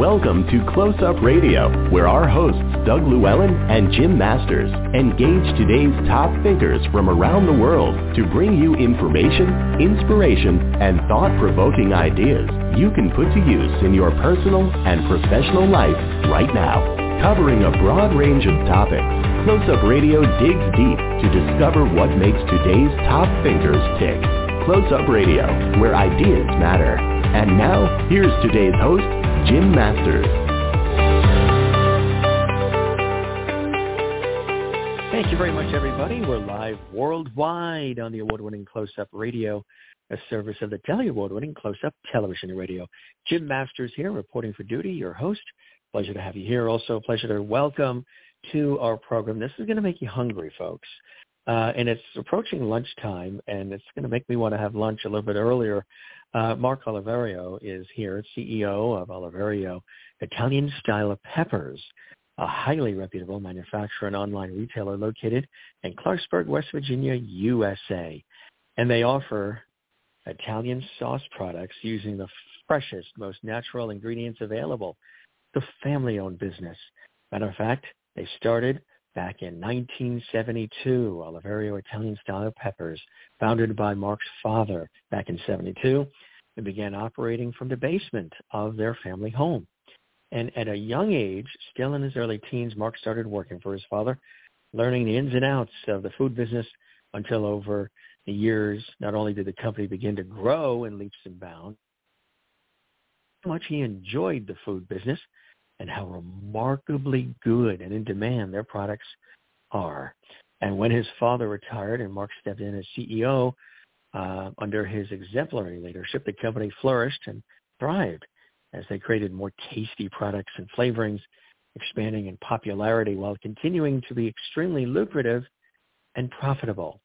Welcome to Close Up Radio, where our hosts Doug Llewellyn and Jim Masters engage today's top thinkers from around the world to bring you information, inspiration, and thought-provoking ideas you can put to use in your personal and professional life right now. Covering a broad range of topics, Close Up Radio digs deep to discover what makes today's top thinkers tick. Close Up Radio, where ideas matter. And now, here's today's host, Jim Masters. Thank you very much, everybody. We're live worldwide on the award-winning Close Up Radio, a service of the Telly award-winning Close Up Television and Radio. Jim Masters here, reporting for duty, your host. Pleasure to have you here. Also, a pleasure to welcome to our program. This is going to make you hungry, folks. And it's approaching lunchtime, and it's going to make me want to have lunch a little bit earlier. Mark Oliverio is here, CEO of Oliverio Italian Style Peppers, a highly reputable manufacturer and online retailer located in Clarksburg, West Virginia, USA. And they offer Italian sauce products using the freshest, most natural ingredients available. The family-owned business. Matter of fact, they started back in 1972, Oliverio Italian Style Peppers, founded by Mark's father back in 72, and began operating from the basement of their family home. And at a young age, still in his early teens, Mark started working for his father, learning the ins and outs of the food business until over the years, not only did the company begin to grow in leaps and bounds, how much he enjoyed the food business and how remarkably good and in demand their products are. And when his father retired and Mark stepped in as CEO, under his exemplary leadership, the company flourished and thrived as they created more tasty products and flavorings, expanding in popularity while continuing to be extremely lucrative and profitable.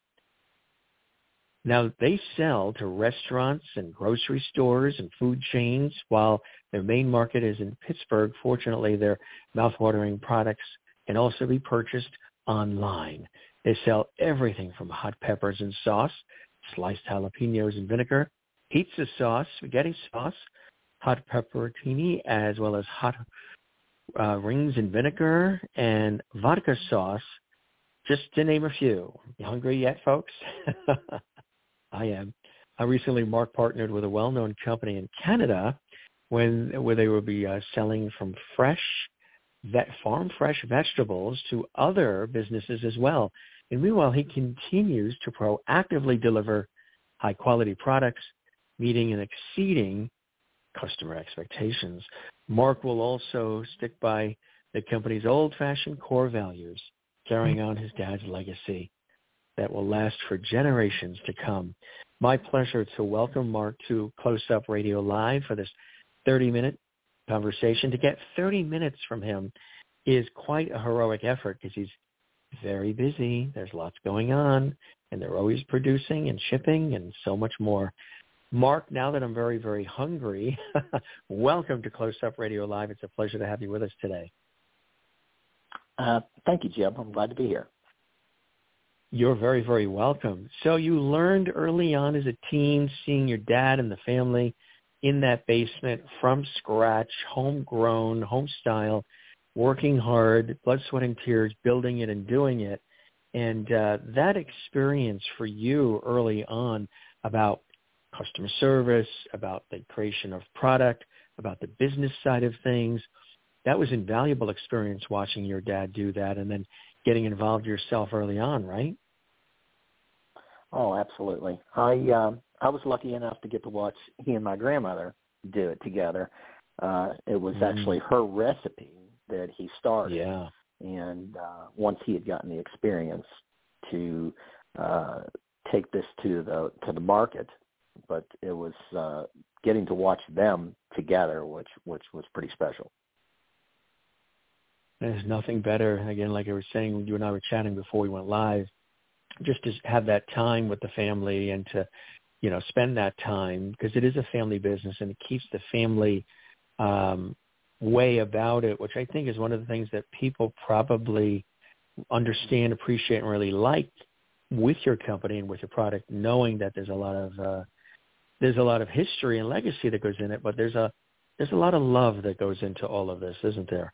Now, they sell to restaurants and grocery stores and food chains, while their main market is in Pittsburgh. Fortunately, their mouthwatering products can also be purchased online. They sell everything from hot peppers and sauce, sliced jalapenos and vinegar, pizza sauce, spaghetti sauce, hot pepperoni, as well as hot rings and vinegar, and vodka sauce, just to name a few. You hungry yet, folks? I am. Recently, Mark partnered with a well-known company in Canada where they will be selling from farm-fresh vegetables to other businesses as well. And meanwhile, he continues to proactively deliver high-quality products, meeting and exceeding customer expectations. Mark will also stick by the company's old-fashioned core values, carrying on his dad's legacy that will last for generations to come. My pleasure to welcome Mark to Close Up Radio Live for this 30-minute conversation. To get 30 minutes from him is quite a heroic effort because he's very busy. There's lots going on, and they're always producing and shipping and so much more. Mark, now that I'm very, very hungry, welcome to Close Up Radio Live. It's a pleasure to have you with us today. Thank you, Jim. I'm glad to be here. You're very, very welcome. So you learned early on as a teen, seeing your dad and the family in that basement from scratch, homegrown, home style, working hard, blood, sweat, and tears, building it and doing it. And that experience for you early on about customer service, about the creation of product, about the business side of things, that was invaluable experience watching your dad do that and then getting involved yourself early on, right? Oh, absolutely. I was lucky enough to get to watch he and my grandmother do it together. It was actually her recipe that he started. Yeah. And once he had gotten the experience to take this to the market, but it was getting to watch them together, which was pretty special. There's nothing better, again, like I was saying, when you and I were chatting before we went live, just to have that time with the family and to, spend that time, because it is a family business and it keeps the family way about it, which I think is one of the things that people probably understand, appreciate, and really like with your company and with your product, knowing that there's a lot of history and legacy that goes in it, but there's a there's a lot of love that goes into all of this, isn't there?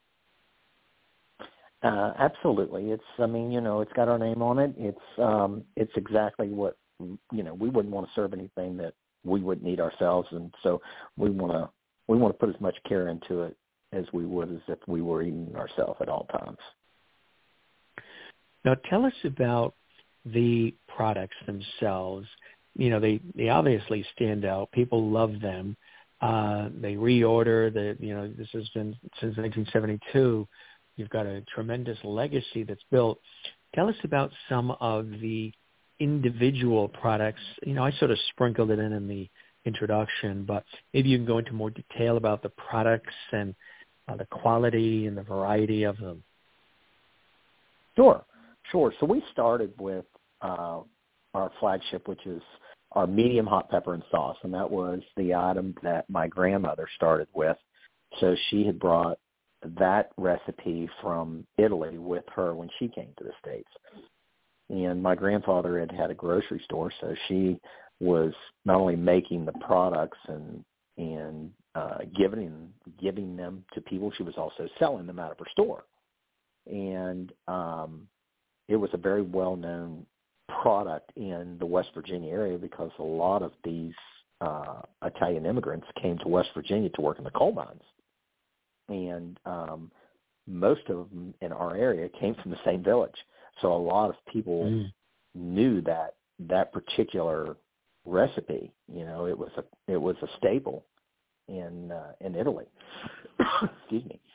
Absolutely. It's got our name on it. It's exactly what, we wouldn't want to serve anything that we wouldn't eat ourselves. And so we want to put as much care into it as we would as if we were eating ourselves at all times. Now tell us about the products themselves. They obviously stand out. People love them. They reorder. This has been since 1972. You've got a tremendous legacy that's built. Tell us about some of the individual products. I sort of sprinkled it in the introduction, but maybe you can go into more detail about the products and the quality and the variety of them. Sure. So we started with our flagship, which is our medium hot pepper and sauce, and that was the item that my grandmother started with. So she had brought that recipe from Italy with her when she came to the States. And my grandfather had a grocery store, so she was not only making the products and giving them to people, she was also selling them out of her store. And it was a very well-known product in the West Virginia area because a lot of these Italian immigrants came to West Virginia to work in the coal mines. And most of them in our area came from the same village. So a lot of people knew that particular recipe. It was a staple in Italy. Excuse me.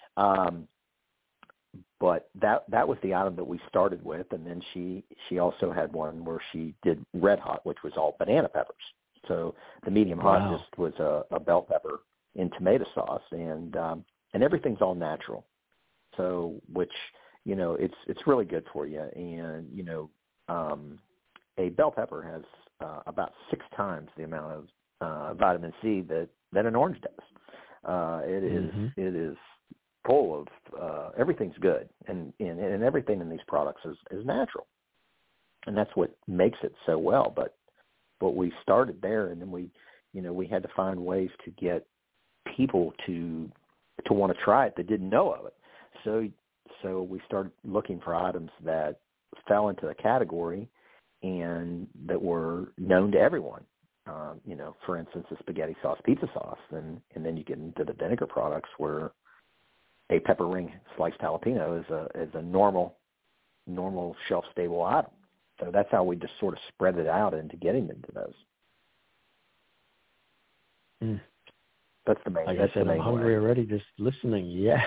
But that was the item that we started with, and then she also had one where she did red hot, which was all banana peppers. So the medium hot just was a bell pepper in tomato sauce, and everything's all natural. So which it's really good for you, and a bell pepper has about 6 times the amount of vitamin C that an orange does. It is full of everything's good, and everything in these products is natural, and that's what makes it so well. But we started there, and then we had to find ways to get people to want to try it that didn't know of it. So we started looking for items that fell into the category and that were known to everyone. For instance, the spaghetti sauce, pizza sauce, and then you get into the vinegar products where a pepper ring sliced jalapeno is a normal shelf stable item. So that's how we just sort of spread it out into getting into those. That's the main. Like that's I said, the main I'm hungry way. already just listening. Yeah,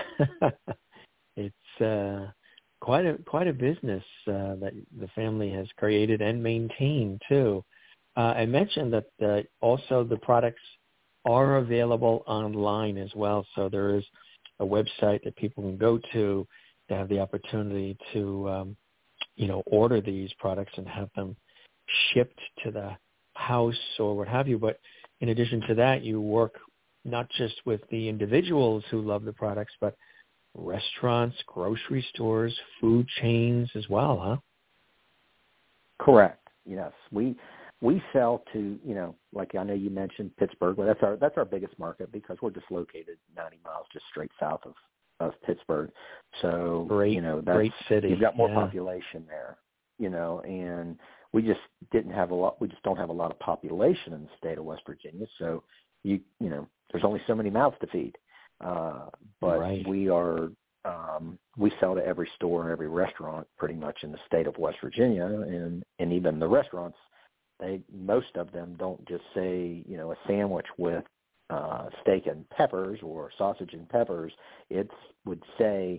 it's quite a business that the family has created and maintained too. I mentioned that also the products are available online as well. So there is a website that people can go to have the opportunity to, order these products and have them shipped to the house or what have you. But in addition to that, you work not just with the individuals who love the products, but restaurants, grocery stores, food chains as well, huh? Correct. Yes. We sell to, like I know you mentioned Pittsburgh, but that's our biggest market because we're just located 90 miles just straight south of Pittsburgh. So, great city. You've got more population there, and we just don't have a lot of population in the state of West Virginia. So there's only so many mouths to feed. But right. we sell to every store and every restaurant pretty much in the state of West Virginia, and even the restaurants, most of them don't just say, a sandwich with steak and peppers or sausage and peppers. It would say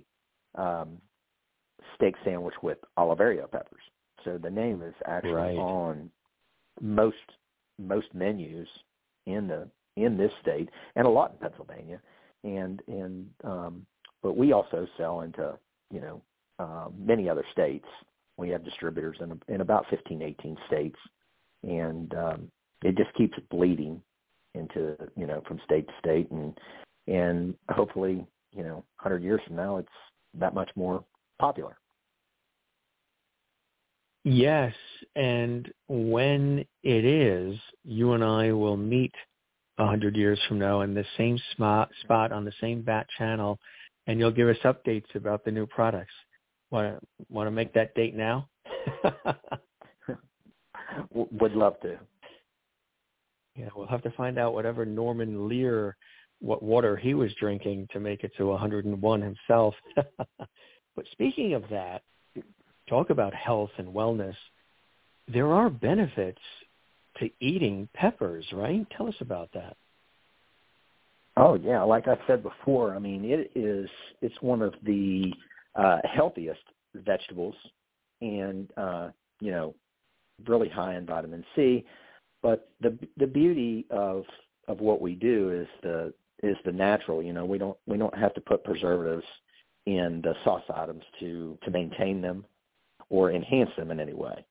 steak sandwich with Oliverio peppers. So the name is actually on most menus in this state, and a lot in Pennsylvania, but we also sell into many other states. We have distributors in about 15, 18 states, and it just keeps bleeding into from state to state, and hopefully 100 years from now it's that much more popular. Yes, and when it is, you and I will meet 100 years from now in the same spot on the same bat channel, and you'll give us updates about the new products. Want to make that date now? Would love to. Yeah, we'll have to find out whatever Norman Lear, what water he was drinking to make it to 101 himself. But speaking of that, talk about health and wellness. There are benefits to eating peppers, right? Tell us about that. Oh, yeah. Like I said before, I mean, it's one of the healthiest vegetables and, really high in vitamin C. But the beauty of what we do is the natural. We don't have to put preservatives in the sauce items to maintain them or enhance them in any way.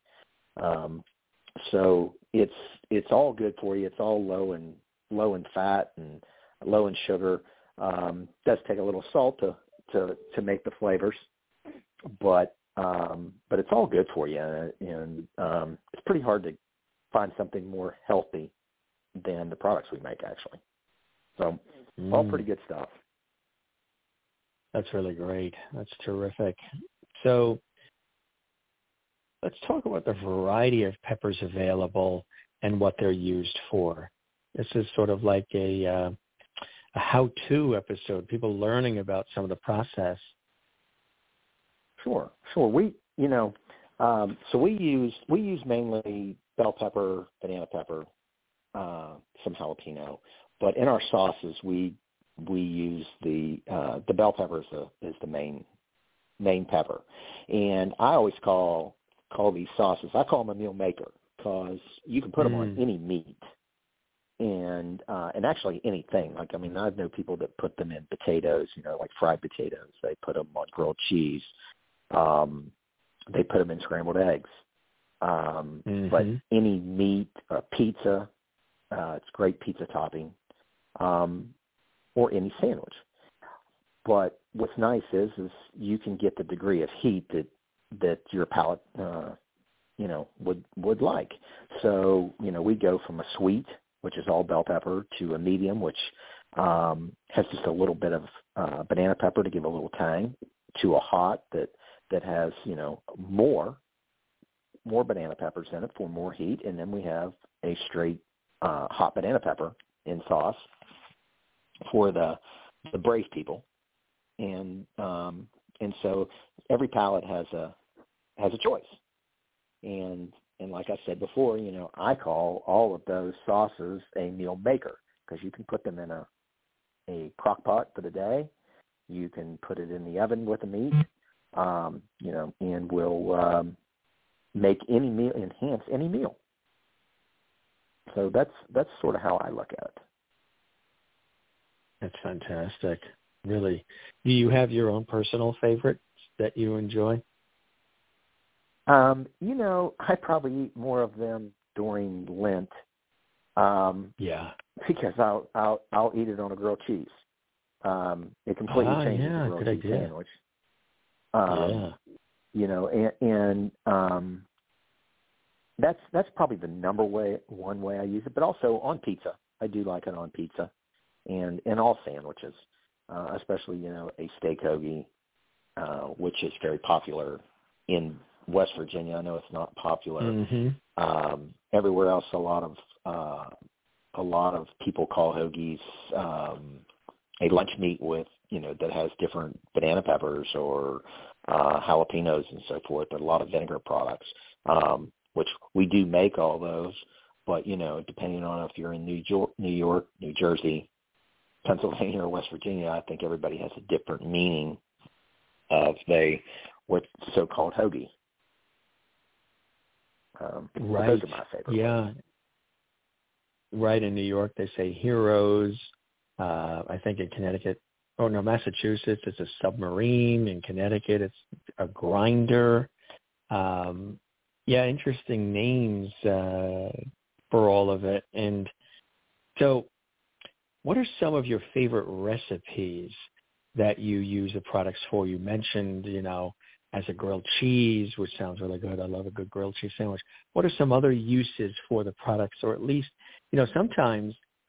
So it's all good for you. It's all low in fat and low in sugar. Does take a little salt to make the flavors, but it's all good for you. And it's pretty hard to find something more healthy than the products we make, actually. So all pretty good stuff. That's really great. That's terrific. So let's talk about the variety of peppers available and what they're used for. This is sort of like a how-to episode, people learning about some of the process. Sure. We use mainly bell pepper, banana pepper, some jalapeno, but in our sauces we use the bell pepper is the main pepper, and I always call these sauces, I call them a meal maker because you can put them on any meat and actually anything. Like, I mean, I know people that put them in potatoes, like fried potatoes. They put them on grilled cheese. They put them in scrambled eggs. But any meat, pizza, it's great pizza topping, or any sandwich. But what's nice is you can get the degree of heat that your palate, would like. So, we go from a sweet, which is all bell pepper, to a medium, which has just a little bit of banana pepper to give a little tang, to a hot that has, more banana peppers in it for more heat. And then we have a straight hot banana pepper in sauce for the brave people. And so every palate has a choice. And like I said before, I call all of those sauces a meal maker because you can put them in a crock pot for the day. You can put it in the oven with the meat, and will make any meal, enhance any meal. So that's sort of how I look at it. That's fantastic. Really. Do you have your own personal favorites that you enjoy? I probably eat more of them during Lent. Because I'll eat it on a grilled cheese. It completely changes the grilled cheese sandwich. That's probably the one way I use it, but also on pizza. I do like it on pizza and in all sandwiches, especially, a steak hoagie, which is very popular in West Virginia. I know it's not popular. Everywhere else, a lot of people call hoagies a lunch meat with, that has different banana peppers or jalapenos and so forth, but a lot of vinegar products, which we do make all those. But, depending on if you're in New York, New Jersey, Pennsylvania, or West Virginia, I think everybody has a different meaning of what's so-called hoagie. Right. Those are my favorite. Yeah. ones. Right. In New York, they say heroes. I think in Connecticut, Massachusetts, it's a submarine. In Connecticut, it's a grinder. Interesting names for all of it. And so what are some of your favorite recipes that you use the products for? You mentioned, as a grilled cheese, which sounds really good. I love a good grilled cheese sandwich. What are some other uses for the products? Or at least, sometimes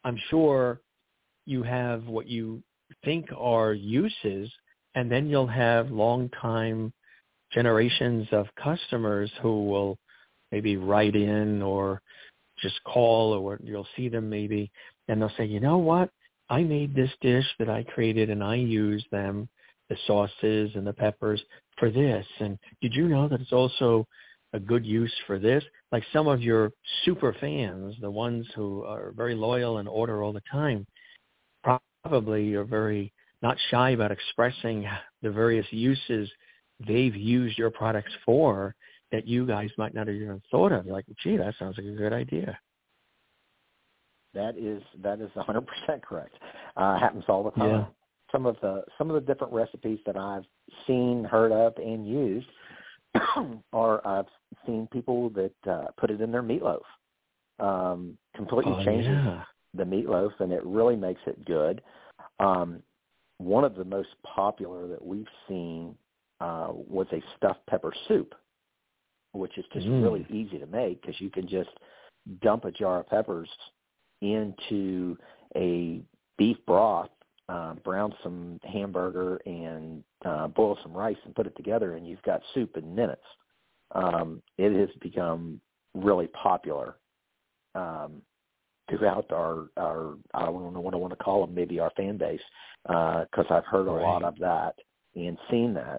I'm sure you have what you think are uses, and then you'll have long-time generations of customers who will maybe write in or just call, or you'll see them maybe, and they'll say, you know what, I made this dish that I created and I used them, the sauces and the peppers, for this. And did you know that it's also a good use for this? Like some of your super fans, the ones who are very loyal and order all the time, probably are very not shy about expressing the various uses they've used your products for that you guys might not have even thought of. You're like, gee, that sounds like a good idea. That is 100% correct. Happens all the time. Yeah. Some of the different recipes that I've seen, heard of, and used are I've seen people that put it in their meatloaf. Completely changes the meatloaf, and it really makes it good. One of the most popular that we've seen was a stuffed pepper soup, which is just really easy to make because you can just dump a jar of peppers into a beef broth, brown some hamburger, and boil some rice and put it together, and you've got soup in minutes. It has become really popular throughout our I don't know what I want to call them, maybe our fan base, because I've heard a lot of that and seen that.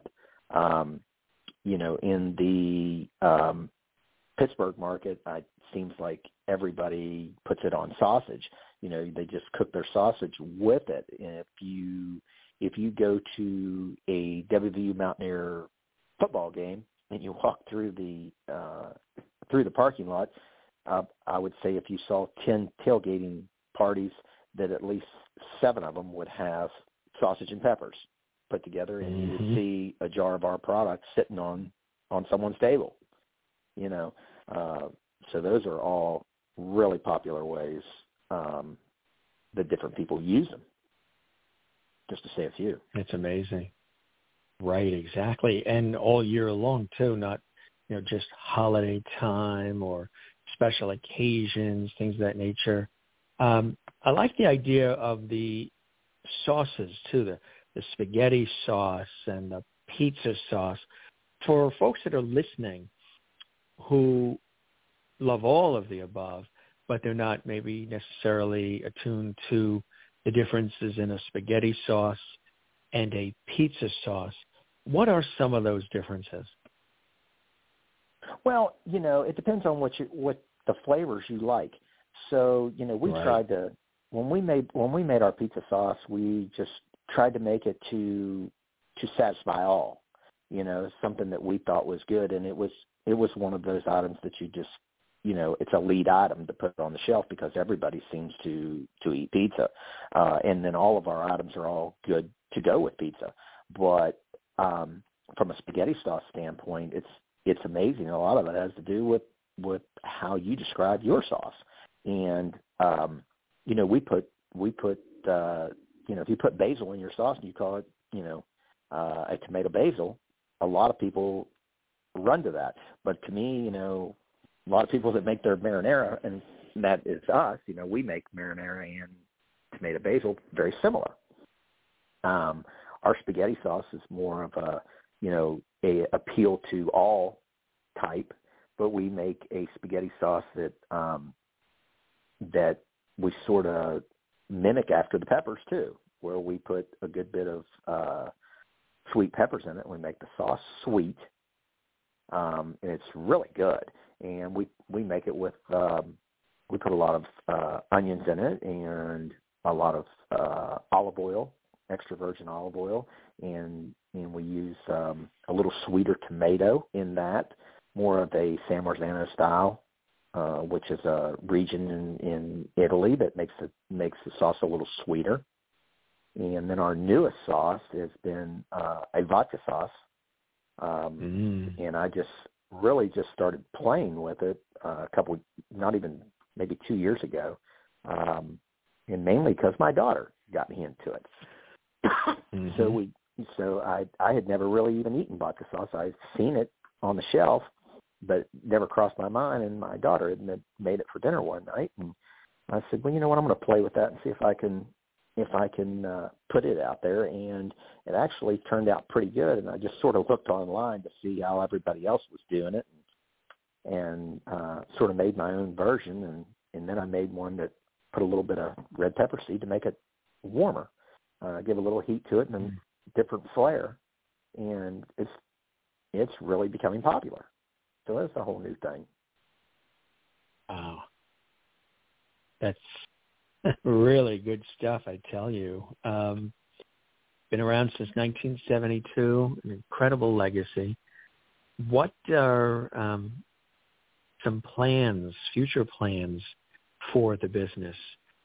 In the Pittsburgh market, it seems like everybody puts it on sausage. They just cook their sausage with it. And if you go to a WVU Mountaineer football game and you walk through the parking lot, I would say if you saw 10 tailgating parties, that at least 7 of them would have sausage and peppers put together, and you would see a jar of our product sitting on someone's table. So those are all really popular ways that different people use them, just to say a few. It's amazing. Right, exactly. And all year long, too, not just holiday time or special occasions, things of that nature. I like the idea of the sauces, too, the spaghetti sauce and the pizza sauce. For folks that are listening who love all of the above, but they're not maybe necessarily attuned to the differences in a spaghetti sauce and a pizza sauce, what are some of those differences? Well, it depends on what the flavors you like. So, we tried to, when we made our pizza sauce, we just tried to make it to satisfy all. Something that we thought was good, and it was one of those items that you just, it's a lead item to put on the shelf because everybody seems to eat pizza, and then all of our items are all good to go with pizza. But from a spaghetti sauce standpoint, it's amazing. A lot of it has to do with how you describe your sauce, and we put if you put basil in your sauce and you call it a tomato basil, a lot of people run to that. But to me, a lot of people that make their marinara, and that is us, we make marinara and tomato basil very similar. Our spaghetti sauce is more of a appeal to all type, but we make a spaghetti sauce that we sort of mimic after the peppers too, where we put a good bit of sweet peppers in it. We make the sauce sweet, and it's really good. And we make it with we put a lot of onions in it and a lot of olive oil, extra virgin olive oil, and we use a little sweeter tomato in that, more of a San Marzano style, which is a region in Italy that makes the sauce a little sweeter. And then our newest sauce has been a vodka sauce, and I really just started playing with it not even maybe 2 years ago, and mainly because my daughter got me into it. So I had never really even eaten vodka sauce. I'd seen it on the shelf, but never crossed my mind. And my daughter had made it for dinner one night, and I said, well, you know what, I'm going to play with that and see if I can put it out there. And it actually turned out pretty good. And I just sort of looked online to see how everybody else was doing it, and sort of made my own version. And then I made one that put a little bit of red pepper seed to make it warmer, give a little heat to it and a different flair. And it's really becoming popular. So that's a whole new thing. Wow. That's really good stuff, I tell you. Been around since 1972, an incredible legacy. What are some plans, future plans for the business?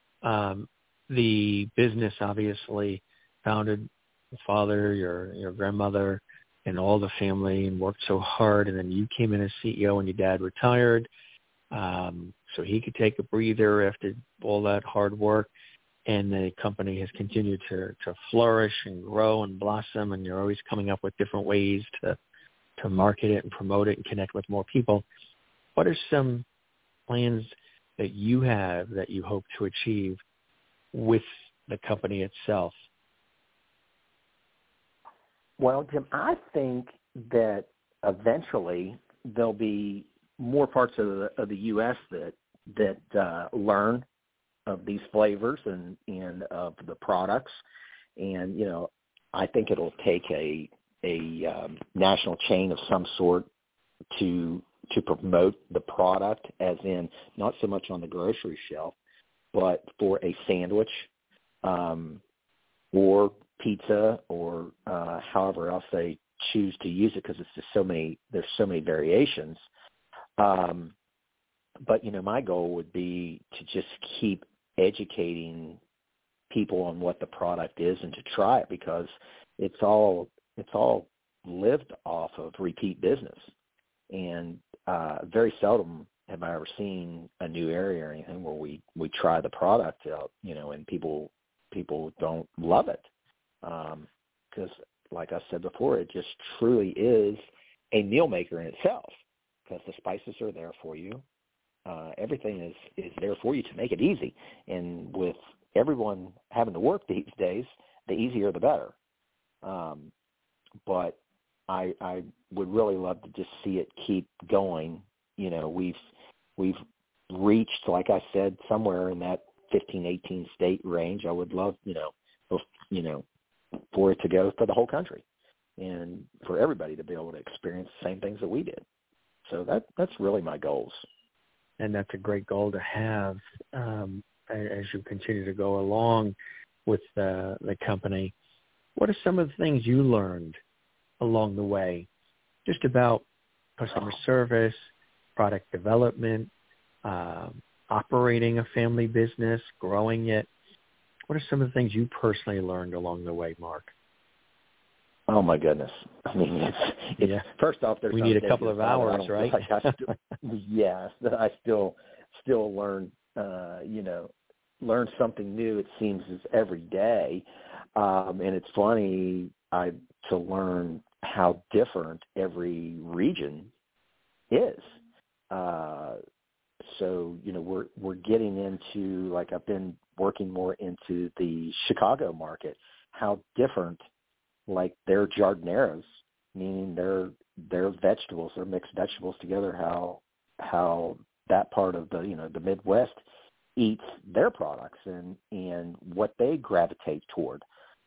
The business obviously founded your father, your grandmother, and all the family, and worked so hard, and then you came in as CEO and your dad retired, so he could take a breather after all that hard work, and the company has continued to flourish and grow and blossom, and you're always coming up with different ways to market it and promote it and connect with more people. What are some plans that you have that you hope to achieve with the company itself? Well, Jim, I think that eventually there'll be more parts of the U.S. that learn of these flavors and of the products, and I think it'll take a national chain of some sort to promote the product, as in not so much on the grocery shelf, but for a sandwich or pizza or however else they choose to use it, because it's just there's so many variations. But my goal would be to just keep educating people on what the product is and to try it, because it's all lived off of repeat business. And very seldom have I ever seen a new area or anything where we try the product out, and people don't love it. Because like I said before, it just truly is a meal maker in itself, because the spices are there for you. Everything is there for you to make it easy. And with everyone having to work these days, the easier the better. But I would really love to just see it keep going. We've reached, like I said, somewhere in that 15, 18 state range. I would love, for it to go for the whole country and for everybody to be able to experience the same things that we did. So that's really my goals. And that's a great goal to have as you continue to go along with the company. What are some of the things you learned along the way, just about customer service, product development, operating a family business, growing it? What are some of the things you personally learned along the way, Mark? Oh my goodness! I mean, it's first off, we need a couple of hours, right? I still learn, learn something new. It seems as every day, and it's funny to learn how different every region is. So we're getting into, like, I've been working more into the Chicago market. How different, like, their jardineras, meaning their vegetables, their mixed vegetables together, how that part of the Midwest eats their products and what they gravitate toward.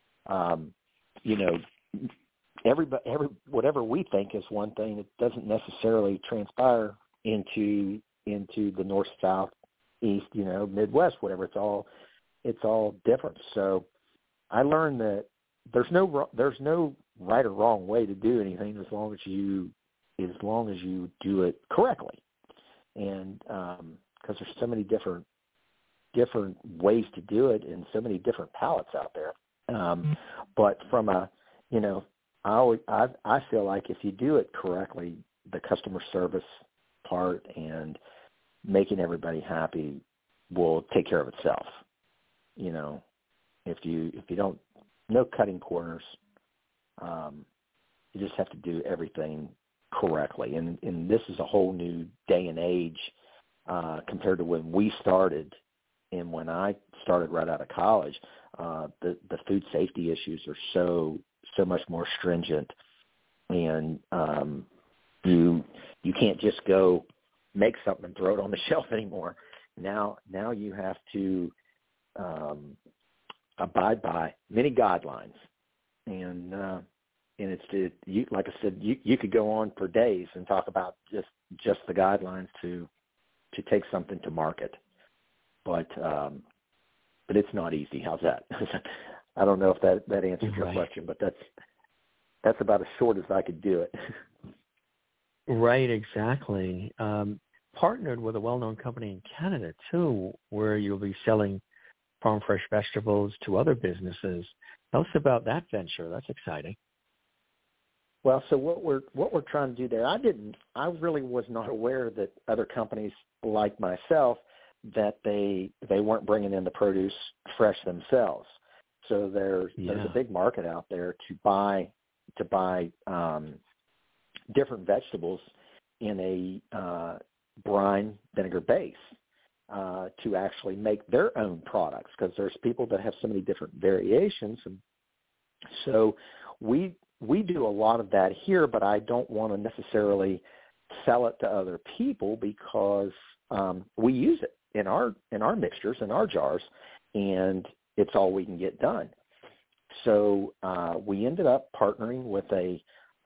Whatever we think is one thing, it doesn't necessarily transpire into the north, south, east, Midwest, whatever. It's all different. So I learned that there's no right or wrong way to do anything as long as you do it correctly. And because there's so many different ways to do it and so many different palates out there. But from I feel like if you do it correctly, the customer service part and making everybody happy will take care of itself. If you don't, no cutting corners. You just have to do everything correctly. And this is a whole new day and age compared to when we started And when I started right out of college, the food safety issues are so much more stringent, and you can't just go make something and throw it on the shelf anymore. Now you have to abide by many guidelines, and it's you, like I said, you could go on for days and talk about just the guidelines to take something to market, but it's not easy. How's that? I don't know if that answers your question, but that's about as short as I could do it. Right, exactly. Partnered with a well-known company in Canada too, where you'll be selling farm fresh vegetables to other businesses. Tell us about that venture. That's exciting. Well, so what we're trying to do there, I really was not aware that other companies like myself, that they weren't bringing in the produce fresh themselves. So there's a big market out there to buy different vegetables in a brine vinegar base to actually make their own products, because there's people that have so many different variations. And so we do a lot of that here, but I don't want to necessarily sell it to other people, because we use it in our mixtures, in our jars, and it's all we can get done. So we ended up partnering with a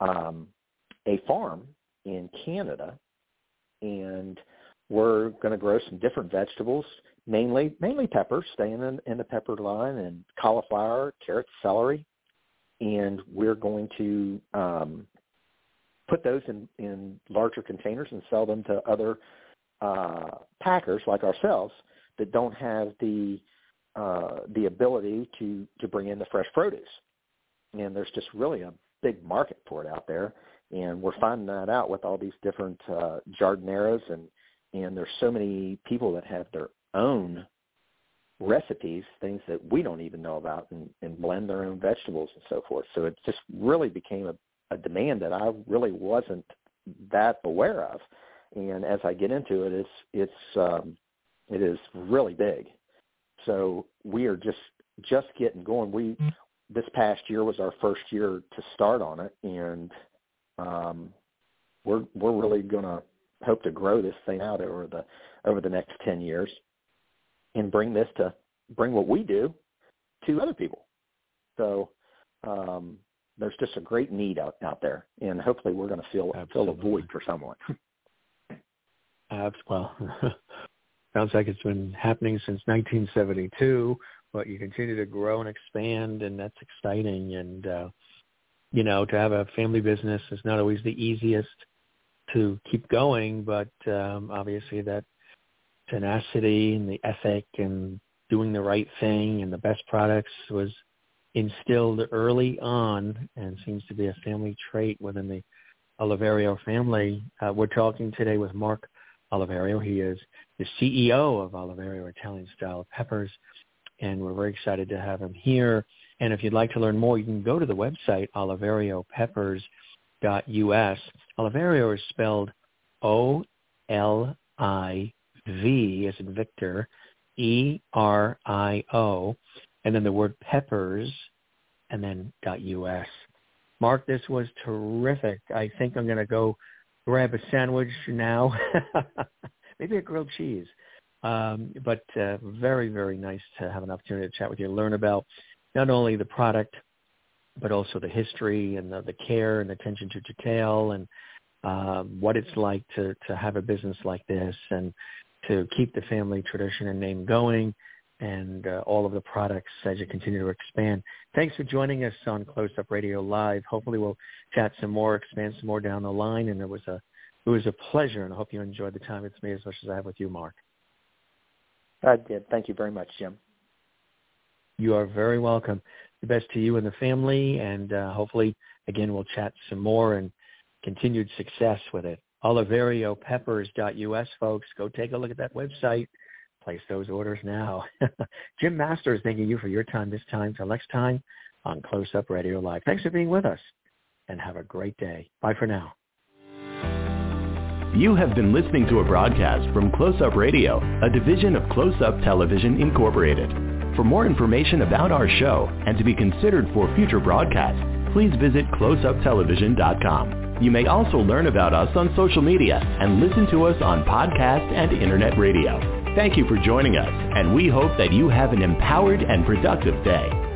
farm in Canada, and we're going to grow some different vegetables, mainly peppers, staying in the pepper line, and cauliflower, carrots, celery, and we're going to put those in larger containers and sell them to other packers like ourselves that don't have the ability to bring in the fresh produce. And there's just really a big market for it out there, and we're finding that out with all these different jardineras, and there's so many people that have their own recipes, things that we don't even know about, and blend their own vegetables and so forth. So it just really became a demand that I really wasn't that aware of. And as I get into it, it is really big. So we are just getting going. This past year was our first year to start on it, and we're really going to hope to grow this thing out over the next 10 years and bring what we do to other people. So there's just a great need out there, and hopefully we're going to fill a void for someone. Well, sounds like it's been happening since 1972, but you continue to grow and expand, and that's exciting. And, to have a family business is not always the easiest to keep going, but obviously that tenacity and the ethic and doing the right thing and the best products was instilled early on, and seems to be a family trait within the Oliverio family. We're talking today with Mark Oliverio. He is the CEO of Oliverio Italian Style Peppers, and we're very excited to have him here. And if you'd like to learn more, you can go to the website, oliveriopepers.us. Oliverio is spelled O-L-I-V as in Victor, E-R-I-O, and then the word peppers, and then .us. Mark, this was terrific. I think I'm going to go grab a sandwich now, maybe a grilled cheese. But very, very nice to have an opportunity to chat with you, learn about not only the product, but also the history and the care and attention to detail, and what it's like to have a business like this and to keep the family tradition and name going, and all of the products as you continue to expand. Thanks for joining us on Close Up Radio Live. Hopefully we'll chat some more, expand some more down the line, and it was a pleasure, and I hope you enjoyed the time with me as much as I have with you, Mark. I did. Thank you very much, Jim. You are very welcome. The best to you and the family, and hopefully, again, we'll chat some more and continued success with it. oliveriopepers.us, folks. Go take a look at that website. Place those orders now. Jim Masters, thanking you for your time this time. Till next time on Close Up Radio Live. Thanks for being with us, and have a great day. Bye for now. You have been listening to a broadcast from Close Up Radio, a division of Close Up Television Incorporated. For more information about our show and to be considered for future broadcasts, please visit closeuptelevision.com. You may also learn about us on social media and listen to us on podcast and internet radio. Thank you for joining us, and we hope that you have an empowered and productive day.